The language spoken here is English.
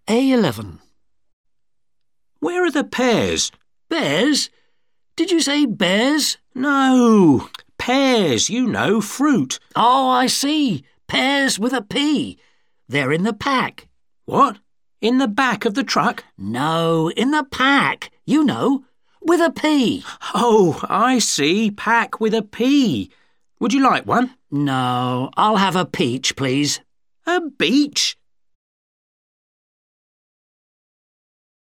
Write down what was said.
A11. Where are the pears? Bears? Did you say bears? No, pears, you know, fruit. Oh, I see. Pears with a P. They're in the pack. What? In the back of the truck? No, in the pack. You know, with a P. Oh, I see, pack with a P. Would you like one? No, I'll have a peach, please. A beach?